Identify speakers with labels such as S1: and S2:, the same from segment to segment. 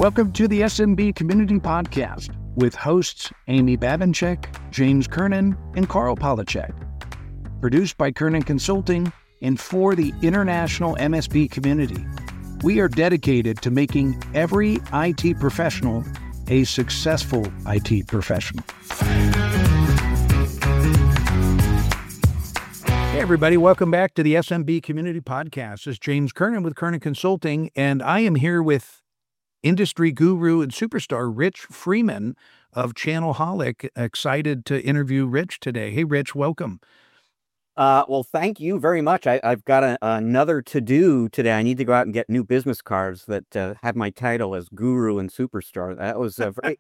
S1: Welcome to the SMB Community Podcast with hosts Amy Babinchek, James Kernan, and Carl Polachek. Produced by Kernan Consulting and for the international MSP community. We are dedicated to making every IT professional a successful IT professional. Hey everybody, welcome back to the SMB Community Podcast. This is James Kernan with Kernan Consulting, and I am here with industry guru and superstar Rich Freeman of Channelholic. Excited to interview Rich today. Hey Rich, welcome.
S2: Well, thank you very much. I've got another to-do today. I need to go out and get new business cards that have my title as Guru and Superstar. That was very...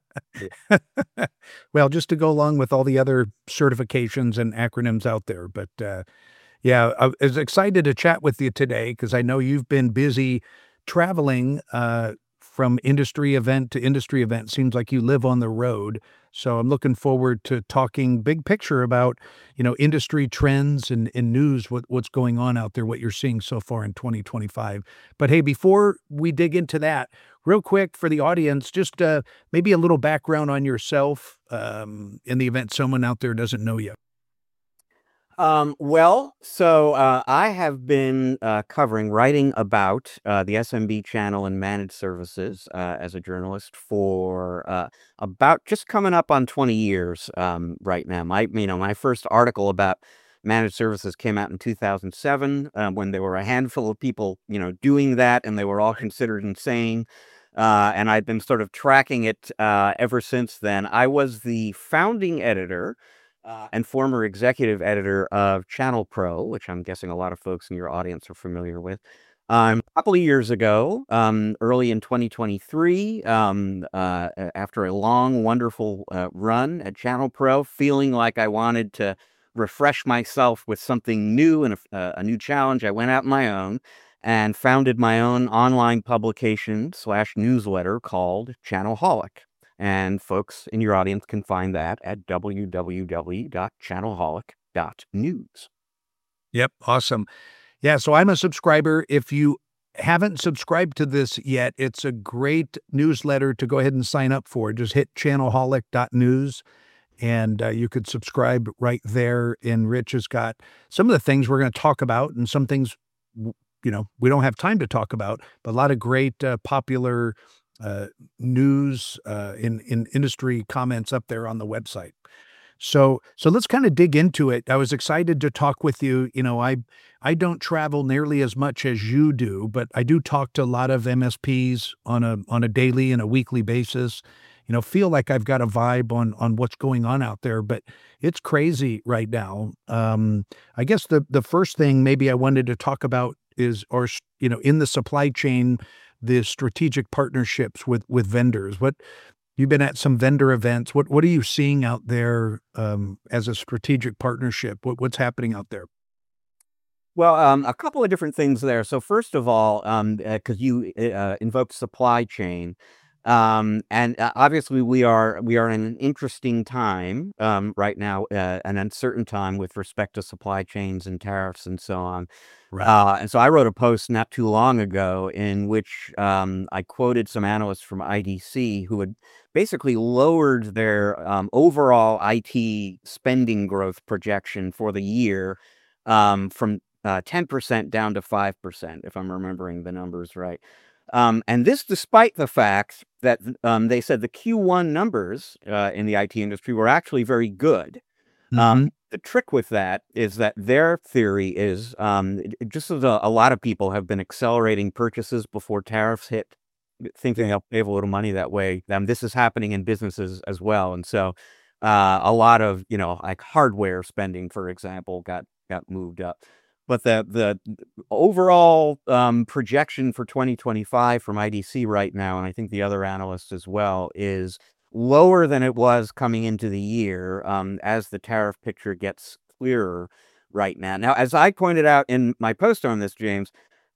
S1: Well, just to go along with all the other certifications and acronyms out there. But yeah, I was excited to chat with you today because I know you've been busy traveling from industry event to industry event. Seems like you live on the road. So I'm looking forward to talking big picture about, industry trends and news, what's going on out there, what you're seeing so far in 2025. But hey, before we dig into that, real quick for the audience, just maybe a little background on yourself in the event someone out there doesn't know you.
S2: I have been writing about the SMB channel and managed services as a journalist for about just coming up on 20 years right now. My first article about managed services came out in 2007 when there were a handful of people, doing that, and they were all considered insane. And I've been sort of tracking it ever since then. I was the founding editor and former executive editor of Channel Pro, which I'm guessing a lot of folks in your audience are familiar with. A couple of years ago, early in 2023, after a long, wonderful run at Channel Pro, feeling like I wanted to refresh myself with something new and a new challenge, I went out on my own and founded my own online publication / newsletter called Channelholic. And folks in your audience can find that at www.channelholic.news.
S1: Yep. Awesome. Yeah. So I'm a subscriber. If you haven't subscribed to this yet, it's a great newsletter to go ahead and sign up for. Just hit channelholic.news and you could subscribe right there. And Rich has got some of the things we're going to talk about and some things, we don't have time to talk about, but a lot of great popular news in industry comments up there on the website. So let's kind of dig into it. I was excited to talk with you. I don't travel nearly as much as you do, but I do talk to a lot of MSPs on a daily and a weekly basis. Feel like I've got a vibe on what's going on out there, but it's crazy right now. I guess the first thing maybe I wanted to talk about is, in the supply chain, the strategic partnerships with vendors. What you've been at some vendor events. What are you seeing out there as a strategic partnership? What's happening out there?
S2: Well, a couple of different things there. So first of all, because you invoked supply chain, and obviously we are in an interesting time right now, an uncertain time with respect to supply chains and tariffs and so on.
S1: Right.
S2: And so I wrote a post not too long ago in which I quoted some analysts from IDC who had basically lowered their overall IT spending growth projection for the year from 10% down to 5%, if I'm remembering the numbers right. And this despite the fact that they said the Q1 numbers in the IT industry were actually very good. The trick with that is that their theory is just as a lot of people have been accelerating purchases before tariffs hit, thinking they'll save a little money that way. This is happening in businesses as well. And so a lot of, like hardware spending, for example, got moved up. But the overall projection for 2025 from IDC right now, and I think the other analysts as well, is lower than it was coming into the year as the tariff picture gets clearer right now. Now, as I pointed out in my post on this, James,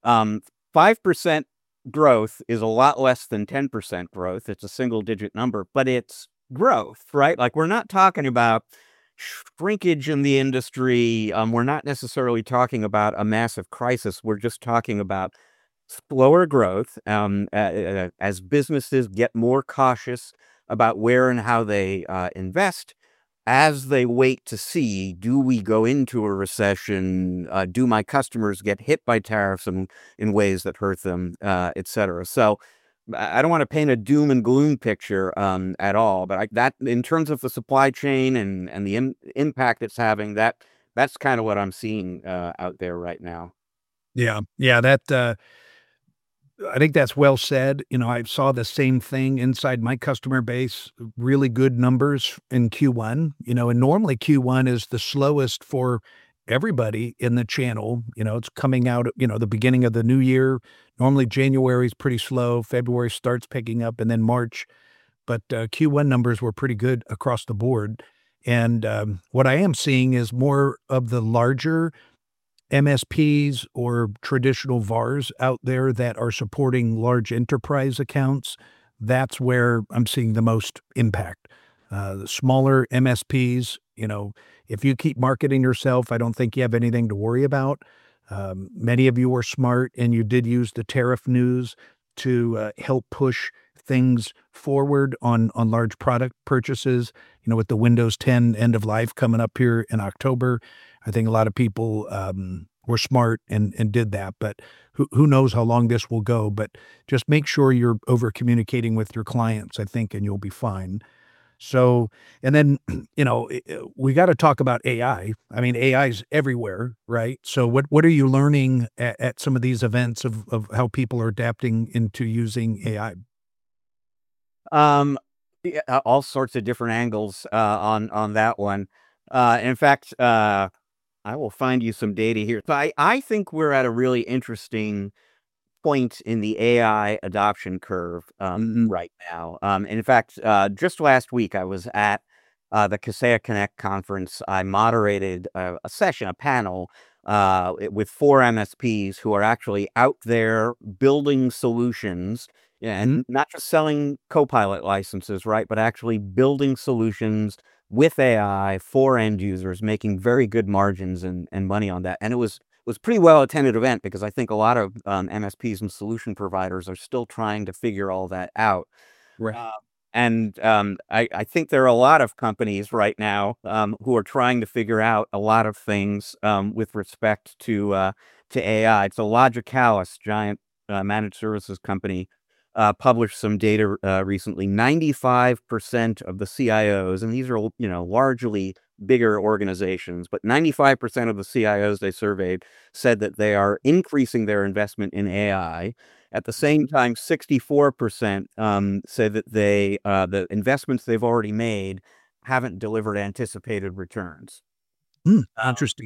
S2: 5% growth is a lot less than 10% growth. It's a single-digit number, but it's growth, right? Like, we're not talking about shrinkage in the industry. We're not necessarily talking about a massive crisis. We're just talking about slower growth as businesses get more cautious about where and how they invest, as they wait to see, do we go into a recession? Do my customers get hit by tariffs in ways that hurt them, et cetera? So I don't want to paint a doom and gloom picture at all, but that in terms of the supply chain and the impact it's having, that's kind of what I'm seeing out there right now.
S1: Yeah. Yeah, I think that's well said. I saw the same thing inside my customer base, really good numbers in Q1, and normally Q1 is the slowest for everybody in the channel. It's coming out, the beginning of the new year. Normally January is pretty slow, February starts picking up, and then March. But Q1 numbers were pretty good across the board. And what I am seeing is more of the larger MSPs or traditional VARs out there that are supporting large enterprise accounts. That's where I'm seeing the most impact. The smaller MSPs, if you keep marketing yourself, I don't think you have anything to worry about. Many of you are smart, and you did use the tariff news to help push things forward on large product purchases. With the Windows 10 end of life coming up here in October, I think a lot of people were smart and did that. But who knows how long this will go? But just make sure you're over communicating with your clients, I think, and you'll be fine. So, and then, we got to talk about AI. I mean, AI is everywhere, right? So what are you learning at some of these events of how people are adapting into using AI?
S2: Um, yeah, all sorts of different angles on that one. In fact, I will find you some data here. So I think we're at a really interesting point in the AI adoption curve right now. And in fact, just last week, I was at the Kaseya Connect conference. I moderated a session, a panel with four MSPs who are actually out there building solutions, yeah,
S1: Mhm.
S2: and not just selling Copilot licenses, right? But actually building solutions with AI for end users, making very good margins and money on that. And it was pretty well attended event because I think a lot of MSPs and solution providers are still trying to figure all that out.
S1: Right.
S2: Uh, and I think there are a lot of companies right now who are trying to figure out a lot of things with respect to AI. So Logicalis, giant managed services company, published some data recently. 95% of the CIOs, and these are largely bigger organizations, but 95% of the CIOs they surveyed said that they are increasing their investment in AI. At the same time, 64% said that the investments they've already made haven't delivered anticipated returns.
S1: Interesting.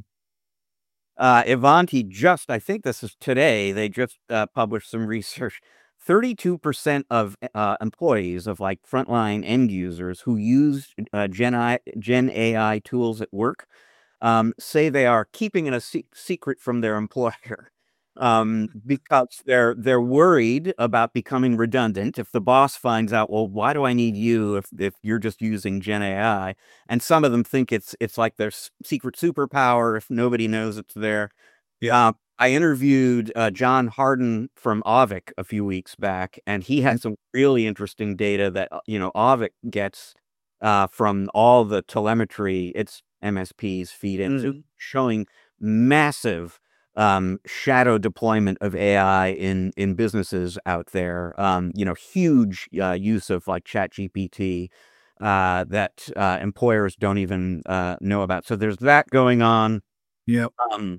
S2: Ivanti I think this is today, they just published some research. 32% of employees of like frontline end users who use Gen AI tools at work say they are keeping it a secret from their employer because they're worried about becoming redundant. If the boss finds out, well, why do I need you if you're just using Gen AI? And some of them think it's like their secret superpower if nobody knows it's there.
S1: Yeah.
S2: I interviewed John Harden from Auvik a few weeks back, and he
S1: Mm.
S2: had some really interesting data that Auvik gets from all the telemetry its MSPs feed into,
S1: Mhm.
S2: showing massive shadow deployment of AI in businesses out there. Huge use of like ChatGPT that employers don't even know about. So there's that going on.
S1: Yep.
S2: Um,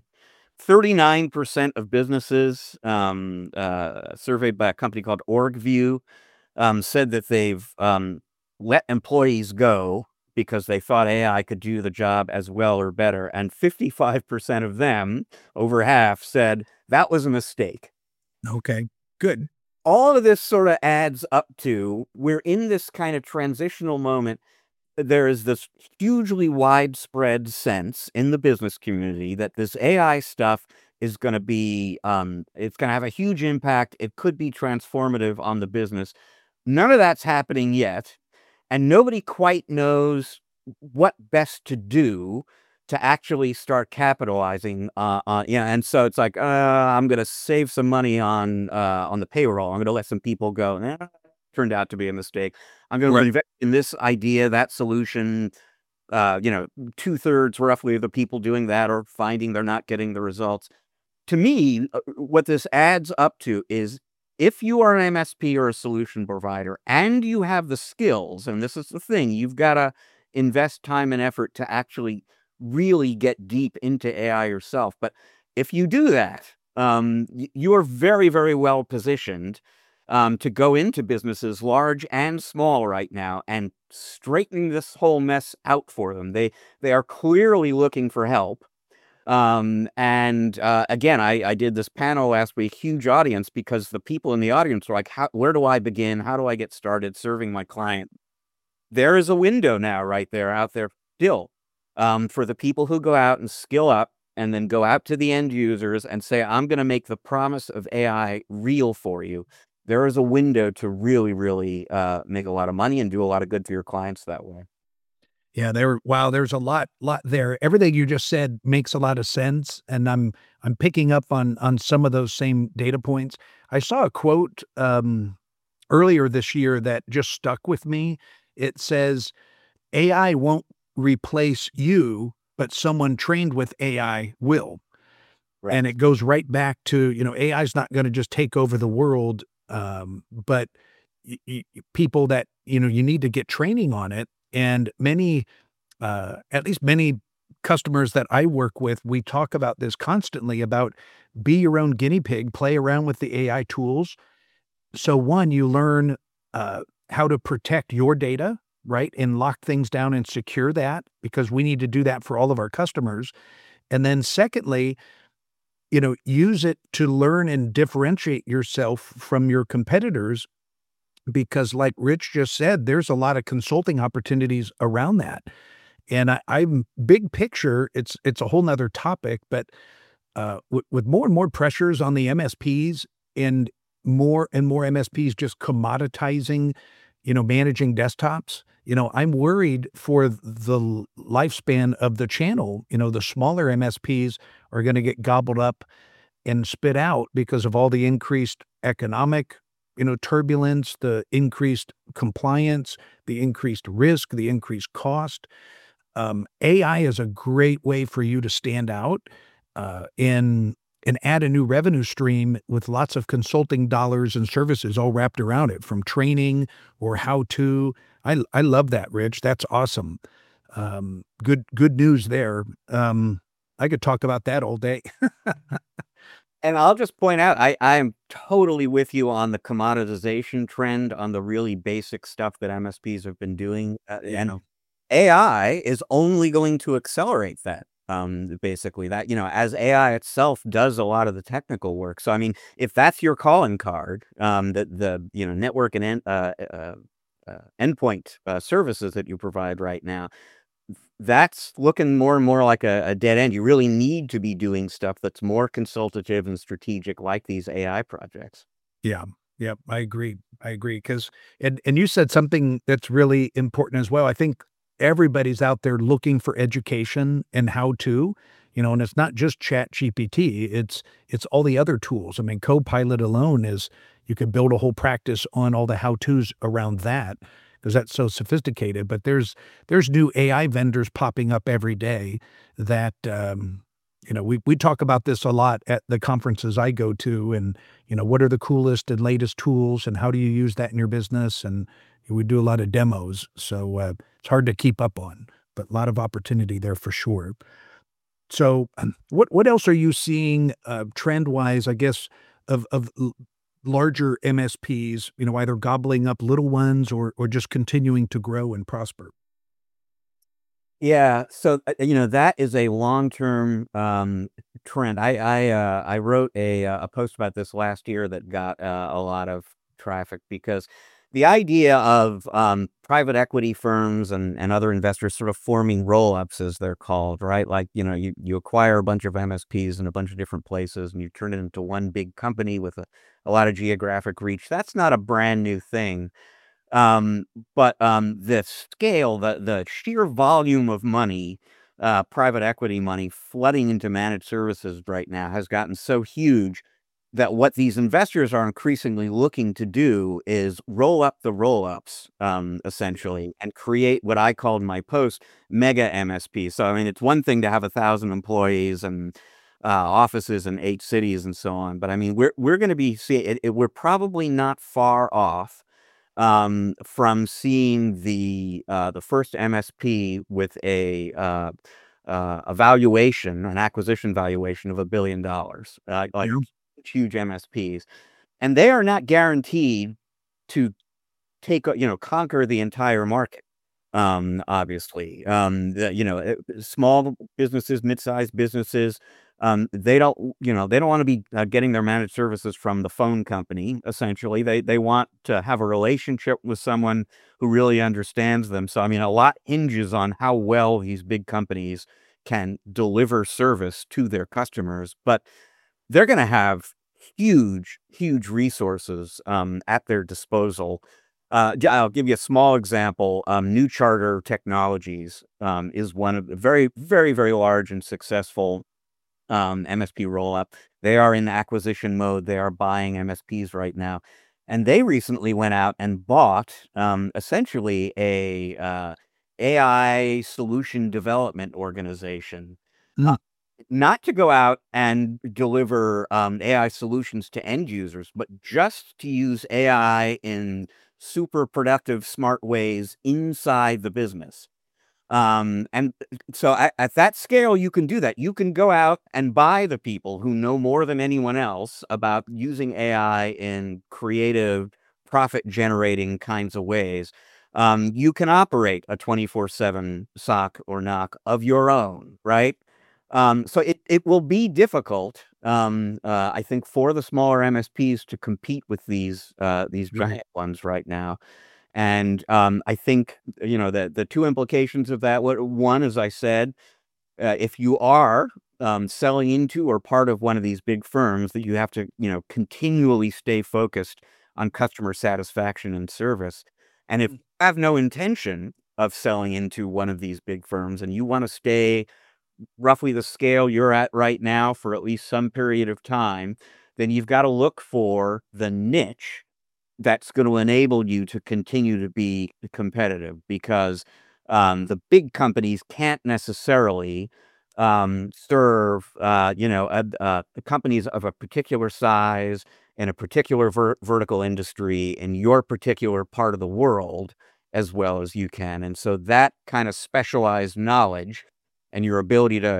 S2: 39% of businesses surveyed by a company called OrgView said that they've let employees go because they thought AI could do the job as well or better. And 55% of them, over half, said that was a mistake.
S1: Okay. Good.
S2: All of this sort of adds up to we're in this kind of transitional moment. There is this hugely widespread sense in the business community that this AI stuff is going to be, it's going to have a huge impact. It could be transformative on the business. None of that's happening yet, and nobody quite knows what best to do to actually start capitalizing and so it's like I'm going to save some money on the payroll. I'm going to let some people go. Turned out to be a mistake. I'm going to
S1: Right.
S2: invest in this idea, that solution. 2/3 roughly of the people doing that are finding they're not getting the results. To me, what this adds up to is if you are an MSP or a solution provider and you have the skills, and this is the thing, you've got to invest time and effort to actually really get deep into AI yourself. But if you do that, you are very, very well positioned to go into businesses large and small right now and straighten this whole mess out for them. They are clearly looking for help. Again, I did this panel last week, huge audience, because the people in the audience were like, where do I begin? How do I get started serving my client? There is a window now right there out there still, for the people who go out and skill up and then go out to the end users and say, I'm going to make the promise of AI real for you. There is a window to really, really make a lot of money and do a lot of good for your clients that way.
S1: Yeah, wow, there's a lot there. Everything you just said makes a lot of sense, and I'm picking up on some of those same data points. I saw a quote earlier this year that just stuck with me. It says, "AI won't replace you, but someone trained with AI will."
S2: Right.
S1: And it goes right back to, AI is not gonna just take over the world, but people that, you need to get training on it. And many, at least many customers that I work with, we talk about this constantly about be your own guinea pig, play around with the AI tools. So one, you learn how to protect your data, right? And lock things down and secure that because we need to do that for all of our customers. And then secondly, use it to learn and differentiate yourself from your competitors because like Rich just said, there's a lot of consulting opportunities around that. And I'm big picture, it's a whole nother topic, but with more and more pressures on the MSPs and more MSPs just commoditizing, managing desktops, I'm worried for the lifespan of the channel. The smaller MSPs are going to get gobbled up and spit out because of all the increased economic, turbulence, the increased compliance, the increased risk, the increased cost. AI is a great way for you to stand out, and add a new revenue stream with lots of consulting dollars and services all wrapped around it, from training or how to. I love that, Rich. That's awesome. Good news there. I could talk about that all day.
S2: And I'll just point out, I'm totally with you on the commoditization trend, on the really basic stuff that MSPs have been doing, and AI is only going to accelerate that. Basically, that as AI itself does a lot of the technical work. So, I mean, if that's your calling card, the network and endpoint services that you provide right now, that's looking more and more like a dead end. You really need to be doing stuff that's more consultative and strategic, like these AI projects.
S1: Yeah. Yep. I agree. I agree. Cause, and you said something that's really important as well. I think everybody's out there looking for education and how to, and it's not just Chat GPT, it's all the other tools. I mean, Copilot alone is, you could build a whole practice on all the how-tos around that because that's so sophisticated. But there's new AI vendors popping up every day that, we talk about this a lot at the conferences I go to, and what are the coolest and latest tools, and how do you use that in your business? And we do a lot of demos, so it's hard to keep up on, but a lot of opportunity there for sure. So, what else are you seeing trend wise? I guess of larger MSPs, either gobbling up little ones or just continuing to grow and prosper.
S2: Yeah, so, that is a long-term, trend. I wrote a post about this last year that got, a lot of traffic because the idea of, private equity firms and other investors sort of forming roll-ups, as they're called, right? Like, you acquire a bunch of MSPs in a bunch of different places, and you turn it into one big company with a lot of geographic reach. That's not a brand new thing. Um, but the scale, the sheer volume of money private equity money flooding into managed services right now has gotten so huge that what these investors are increasingly looking to do is roll up the roll-ups, essentially, and create what I called in my post mega MSP. So, I mean, it's one thing to have 1,000 employees and offices in 8 cities and so on, but I mean, we're going to be we're probably not far off from seeing the first MSP with a valuation, an acquisition valuation of $1 billion, like
S1: Yeah.
S2: huge MSPs, and they are not guaranteed to conquer the entire market. Obviously, small businesses, mid-sized businesses, they don't, they don't want to be getting their managed services from the phone company. Essentially, they want to have a relationship with someone who really understands them. So, I mean, a lot hinges on how well these big companies can deliver service to their customers, but they're going to have huge, huge resources at their disposal. I'll give you a small example. New Charter Technologies is one of the very, very, very large and successful MSP roll-up. They are in acquisition mode. They are buying MSPs right now. And they recently went out and bought essentially a AI solution development organization.
S1: Mm.
S2: Not to go out and deliver AI solutions to end users, but just to use AI in super productive, smart ways inside the business. And so at that scale, you can do that. You can go out and buy the people who know more than anyone else about using AI in creative, profit-generating kinds of ways. You can operate a 24/7 SOC or NOC of your own, right? So it will be difficult, I think, for the smaller MSPs to compete with these
S1: Right.
S2: giant ones right now. And I think the two implications of that. One, as I said, if you are selling into or part of one of these big firms, that you have to continually stay focused on customer satisfaction and service. And if you have no intention of selling into one of these big firms and you want to stay roughly the scale you're at right now for at least some period of time, then you've got to look for the niche that's going to enable you to continue to be competitive, because the big companies can't necessarily serve, the companies of a particular size in a particular vertical industry in your particular part of the world as well as you can. And so that kind of specialized knowledge and your ability to,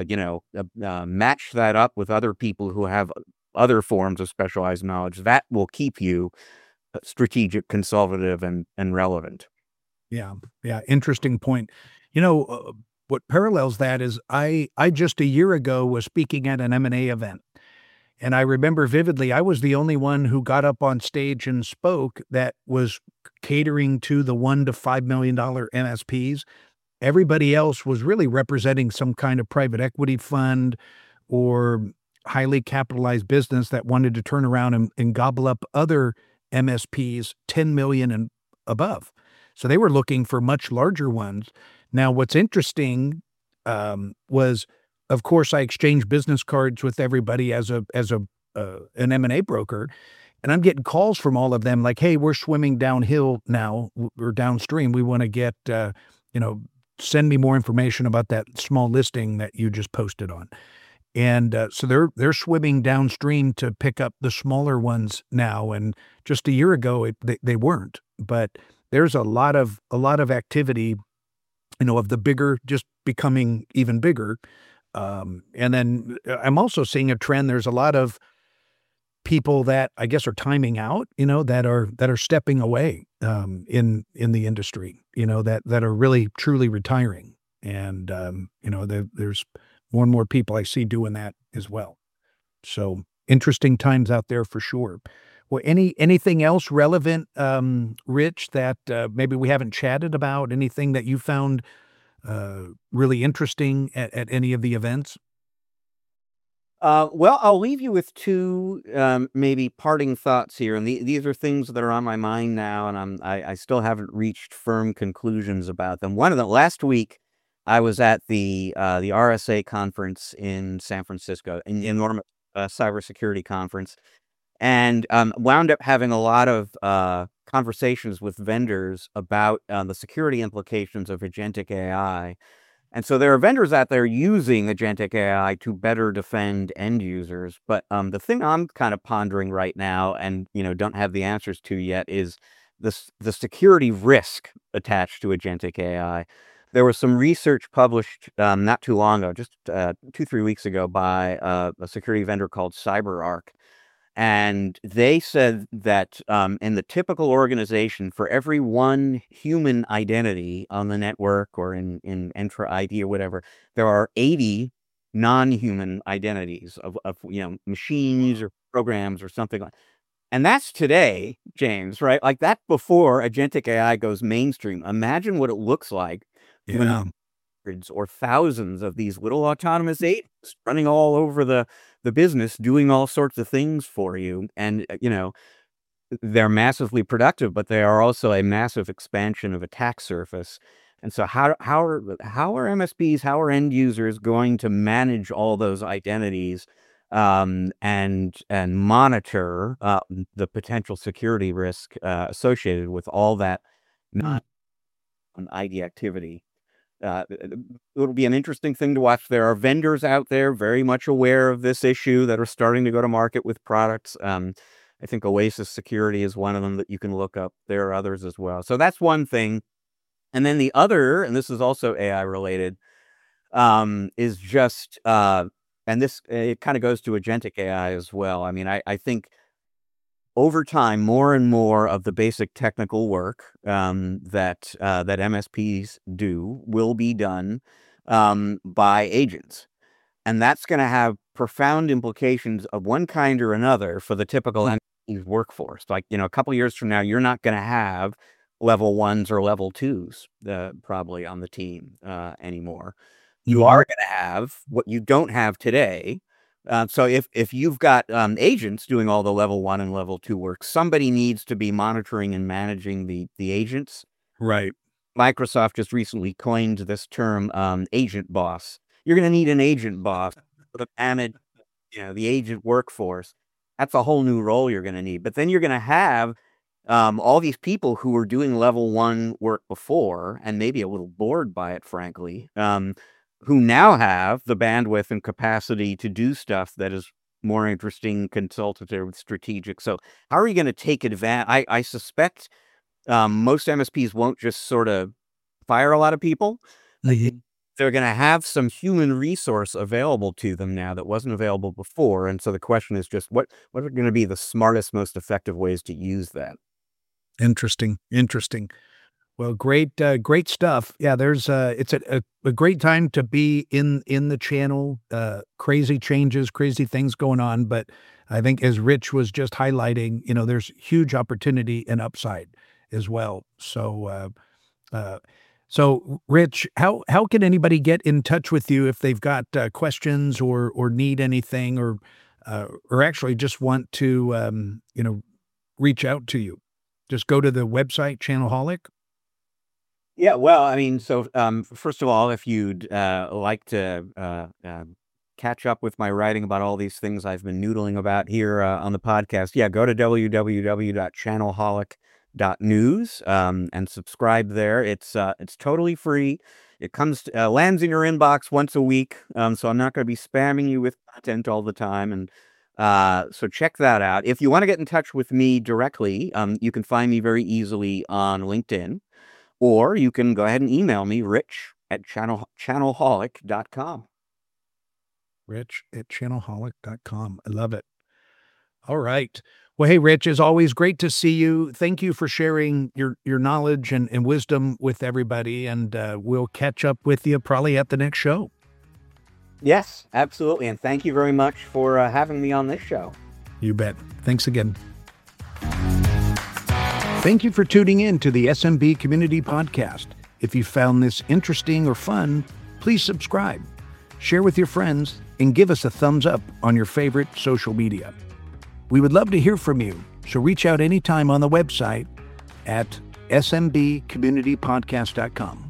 S2: match that up with other people who have other forms of specialized knowledge, that will keep you strategic, consultative, and relevant.
S1: Yeah. Yeah. Interesting point. You know, what parallels that is I just a year ago was speaking at an M&A event. And I remember vividly, I was the only one who got up on stage and spoke that was catering to the $1 to $5 million MSPs. Everybody else was really representing some kind of private equity fund or highly capitalized business that wanted to turn around and gobble up other MSPs, 10 million and above. So they were looking for much larger ones. Now, what's interesting was, of course, I exchanged business cards with everybody as an M&A broker, and I'm getting calls from all of them like, "Hey, we're swimming downhill now or downstream. We want to get, you know, send me more information about that small listing that you just posted on." And so they're swimming downstream to pick up the smaller ones now. And just a year ago, they weren't. But there's a lot of activity, of the bigger just becoming even bigger. And then I'm also seeing a trend. There's a lot of people that I guess are timing out, that are stepping away in the industry, that are really truly retiring. And there's more and more people I see doing that as well. So interesting times out there for sure. Well, anything else relevant, Rich, that maybe we haven't chatted about? Anything that you found really interesting at any of the events?
S2: Well, I'll leave you with two maybe parting thoughts here, and these are things that are on my mind now, and I still haven't reached firm conclusions about them. One of the last week, I was at the RSA conference in San Francisco, an enormous cybersecurity conference, and wound up having a lot of conversations with vendors about the security implications of agentic AI. And so there are vendors out there using agentic AI to better defend end users. But the thing I'm kind of pondering right now, and don't have the answers to yet, is the security risk attached to agentic AI. There was some research published not too long ago, just 2-3 weeks ago, by a security vendor called CyberArk. And they said that in the typical organization, for every one human identity on the network or in Entra ID or whatever, there are 80 non-human identities of machines or programs or something like. And that's today, James, right? Like that before agentic AI goes mainstream. Imagine what it looks like when hundreds or thousands of these little autonomous agents running all over the business, doing all sorts of things for you. And, they're massively productive, but they are also a massive expansion of attack surface. And so how are MSPs, how are end users going to manage all those identities and monitor the potential security risk associated with all that non-ID activity? It'll be an interesting thing to watch. There are vendors out there very much aware of this issue that are starting to go to market with products. I think Oasis Security is one of them that you can look up. There are others as well. So that's one thing. And then the other, and this is also AI related, is just, and this, it kind of goes to agentic AI as well. I mean, I think over time, more and more of the basic technical work that MSPs do will be done by agents. And that's going to have profound implications of one kind or another for the typical MSP workforce. Like, a couple years from now, you're not going to have level 1s or level 2s probably on the team anymore. You are going to have what you don't have today. So if you've got agents doing all the level 1 and level 2 work, somebody needs to be monitoring and managing the agents.
S1: Right.
S2: Microsoft just recently coined this term agent boss. You're going to need an agent boss to manage the agent workforce. That's a whole new role you're going to need. But then you're going to have all these people who were doing level 1 work before and maybe a little bored by it, frankly, who now have the bandwidth and capacity to do stuff that is more interesting, consultative, strategic. So how are you going to take advantage? I suspect most MSPs won't just sort of fire a lot of people. They're going to have some human resource available to them now that wasn't available before. And so the question is just what are going to be the smartest, most effective ways to use that?
S1: Interesting. Well, great stuff. Yeah, there's it's a great time to be in the channel. Crazy changes, crazy things going on, but I think as Rich was just highlighting, there's huge opportunity and upside as well. So, so Rich, how can anybody get in touch with you if they've got questions or need anything or actually just want to reach out to you? Just go to the website Channelholic.
S2: Yeah, well, I mean, so first of all, if you'd like to catch up with my writing about all these things I've been noodling about here on the podcast, go to www.channelholic.news and subscribe there. It's totally free. It lands in your inbox once a week, so I'm not going to be spamming you with content all the time. And so check that out. If you want to get in touch with me directly, you can find me very easily on LinkedIn. Or you can go ahead and email me, rich@channelholic.com.
S1: Rich@channelholic.com. I love it. All right. Well, hey, Rich, as always, great to see you. Thank you for sharing your knowledge and wisdom with everybody. And we'll catch up with you probably at the next show.
S2: Yes, absolutely. And thank you very much for having me on this show.
S1: You bet. Thanks again. Thank you for tuning in to the SMB Community Podcast. If you found this interesting or fun, please subscribe, share with your friends, and give us a thumbs up on your favorite social media. We would love to hear from you, so reach out anytime on the website at smbcommunitypodcast.com.